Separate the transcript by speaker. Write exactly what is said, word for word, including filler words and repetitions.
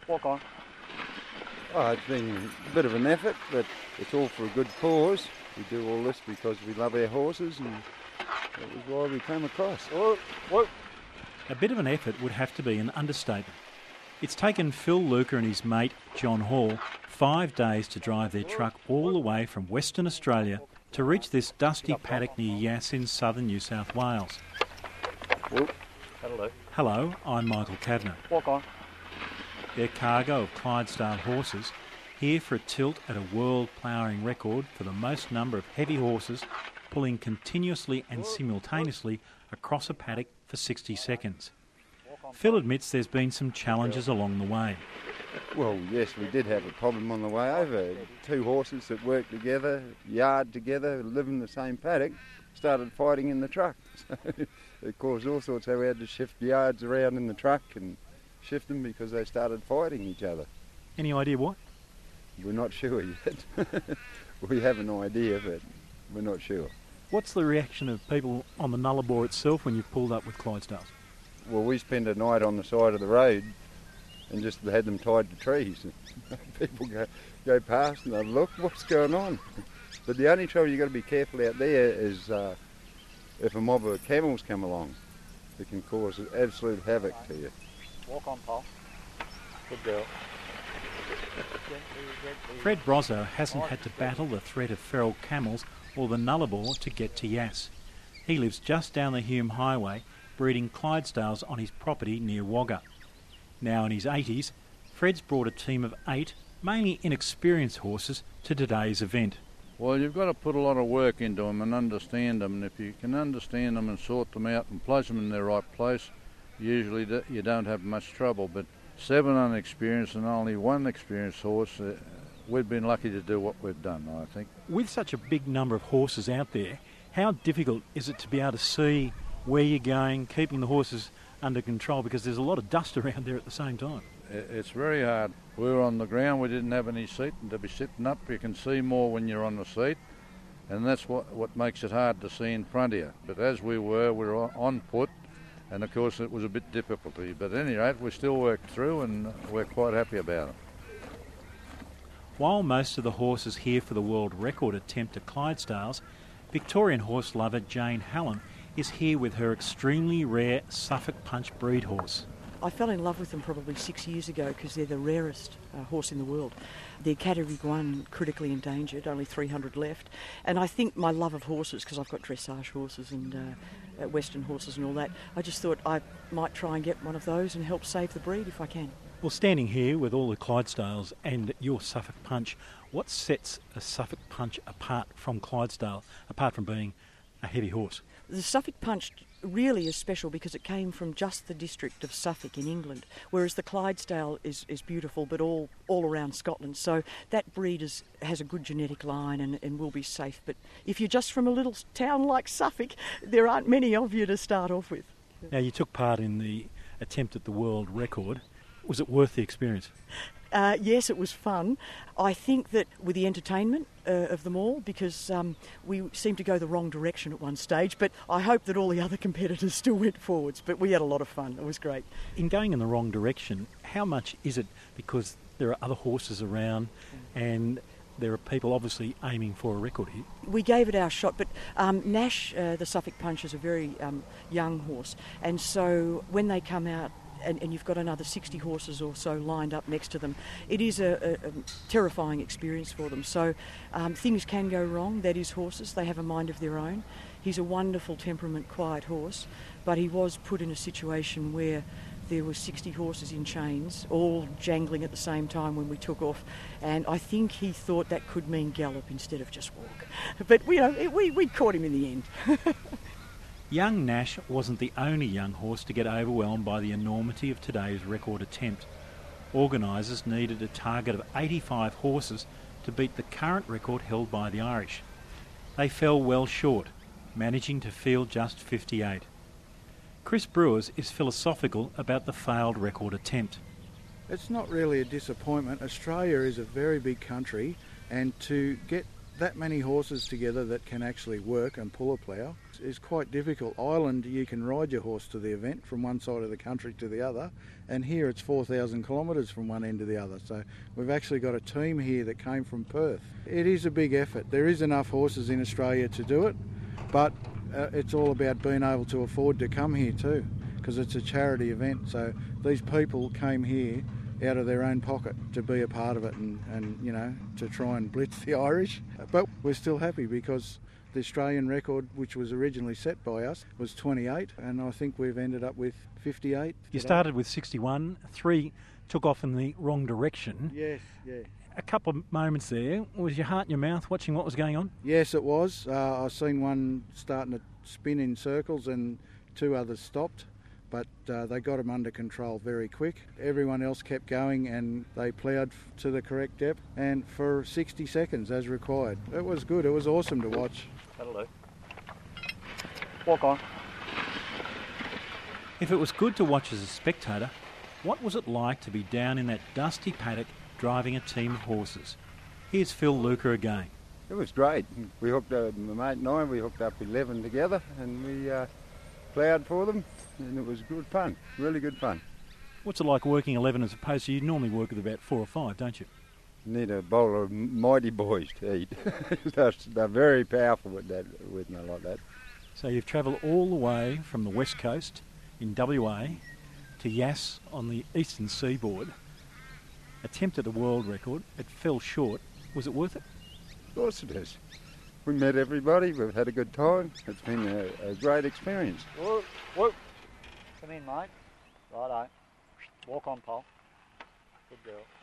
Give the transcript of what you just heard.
Speaker 1: Walk on.
Speaker 2: Oh, it's been a bit of an effort, but it's all for a good cause. We do all this because we love our horses, and that was why we came across.
Speaker 1: Whoa, whoa.
Speaker 3: A bit of an effort would have to be an understatement. It's taken Phil Luker and his mate John Hall five days to drive their truck all the way from Western Australia to reach this dusty paddock near Yass in southern New South Wales.
Speaker 1: Whoop. That'll do.
Speaker 3: Hello, I'm Michael Kavanagh.
Speaker 1: Walk on.
Speaker 3: Their cargo of Clydesdale horses here for a tilt at a world ploughing record for the most number of heavy horses pulling continuously and simultaneously across a paddock for sixty seconds. Phil admits there's been some challenges along the way.
Speaker 2: Well, yes, we did have a problem on the way over. Two horses that work together, yard together, live in the same paddock, started fighting in the truck. So it caused all sorts. So we had to shift yards around in the truck and shift them because they started fighting each other.
Speaker 3: Any idea what?
Speaker 2: We're not sure yet. We have an idea, but we're not sure.
Speaker 3: What's the reaction of people on the Nullarbor itself when you've pulled up with Clydesdales?
Speaker 2: Well, we spent a night on the side of the road and just had them tied to trees. People go, go past and they look, what's going on? But the only trouble you've got to be careful out there is uh, if a mob of camels come along, it can cause absolute havoc to you.
Speaker 1: Walk on, Paul. Good girl.
Speaker 3: Fred Brozzo hasn't had to battle the threat of feral camels or the Nullarbor to get to Yass. He lives just down the Hume Highway, breeding Clydesdales on his property near Wagga. Now in his eighties, Fred's brought a team of eight, mainly inexperienced horses, to today's event.
Speaker 4: Well, you've got to put a lot of work into them and understand them, and if you can understand them and sort them out and place them in their right place, usually you don't have much trouble. But seven unexperienced and only one experienced horse, uh, we've been lucky to do what we've done, I think.
Speaker 3: With such a big number of horses out there, how difficult is it to be able to see where you're going, keeping the horses under control, because there's a lot of dust around there at the same time?
Speaker 4: It's very hard. We were on the ground, we didn't have any seat, and to be sitting up you can see more when you're on the seat, and that's what, what makes it hard to see in front of you. But as we were, we were on foot, and of course it was a bit difficulty. But at any rate, we still worked through, and we're quite happy about it.
Speaker 3: While most of the horses here for the world record attempt at Clydesdales, Victorian horse lover Jane Hallam is here with her extremely rare Suffolk Punch breed horse.
Speaker 5: I fell in love with them probably six years ago because they're the rarest uh, horse in the world. They're category one, critically endangered, only three hundred left. And I think my love of horses, because I've got dressage horses and uh, Western horses and all that, I just thought I might try and get one of those and help save the breed if I can.
Speaker 3: Well, standing here with all the Clydesdales and your Suffolk Punch, what sets a Suffolk Punch apart from Clydesdale, apart from being a heavy horse?
Speaker 5: The Suffolk Punch really is special because it came from just the district of Suffolk in England, whereas the Clydesdale is, is beautiful but all, all around Scotland. So that breed is, has a good genetic line and, and will be safe. But if you're just from a little town like Suffolk, there aren't many of you to start off with.
Speaker 3: Now, you took part in the attempt at the world record. Was it worth the experience?
Speaker 5: Uh, yes, it was fun. I think that with the entertainment uh, of them all, because um, we seemed to go the wrong direction at one stage, but I hope that all the other competitors still went forwards. But we had a lot of fun. It was great.
Speaker 3: In going in the wrong direction, how much is it because there are other horses around and there are people obviously aiming for a record here?
Speaker 5: We gave it our shot, but um, Nash, uh, the Suffolk Punch, is a very um, young horse, and so when they come out, And, and you've got another sixty horses or so lined up next to them, it is a, a, a terrifying experience for them. So um, things can go wrong. That is horses. They have a mind of their own. He's a wonderful temperament, quiet horse, but he was put in a situation where there were sixty horses in chains, all jangling at the same time when we took off, and I think he thought that could mean gallop instead of just walk. But you know, it, we, we caught him in the end.
Speaker 3: Young Nash wasn't the only young horse to get overwhelmed by the enormity of today's record attempt. Organisers needed a target of eighty-five horses to beat the current record held by the Irish. They fell well short, managing to field just fifty-eight. Chris Brewers is philosophical about the failed record attempt.
Speaker 6: It's not really a disappointment. Australia is a very big country, and to get that many horses together that can actually work and pull a plough is quite difficult. Ireland, you can ride your horse to the event from one side of the country to the other, and here it's four thousand kilometres from one end to the other. So we've actually got a team here that came from Perth. It is a big effort. There is enough horses in Australia to do it, but uh, it's all about being able to afford to come here too, because it's a charity event. So these people came here out of their own pocket to be a part of it and, and, you know, to try and blitz the Irish. But we're still happy because the Australian record, which was originally set by us, was twenty-eight, and I think we've ended up with fifty-eight.
Speaker 3: You started with sixty-one, three took off in the wrong direction.
Speaker 6: Yes, yeah.
Speaker 3: A couple of moments there, was your heart in your mouth watching what was going on?
Speaker 6: Yes, it was. Uh, I seen one starting to spin in circles and two others stopped. But uh, they got them under control very quick. Everyone else kept going and they ploughed to the correct depth and for sixty seconds as required. It was good, it was awesome to watch.
Speaker 1: That'll do. Walk on.
Speaker 3: If it was good to watch as a spectator, what was it like to be down in that dusty paddock driving a team of horses? Here's Phil Luca again.
Speaker 2: It was great. We hooked up, my mate and I, we hooked up eleven together and we uh, ploughed for them, and it was good fun, really good fun.
Speaker 3: What's it like working eleven as opposed to you normally work with about four or five, don't you?
Speaker 2: You need a bowl of mighty boys to eat. they're, they're very powerful with that, with them like that.
Speaker 3: So you've travelled all the way from the west coast in W A to Yass on the eastern seaboard, attempted a world record, it fell short. Was it worth it?
Speaker 2: Of course it is. We met everybody, we've had a good time. It's been a, a great experience.
Speaker 1: Whoa, whoa. Come in, mate. Righto. Walk on, Paul. Good girl.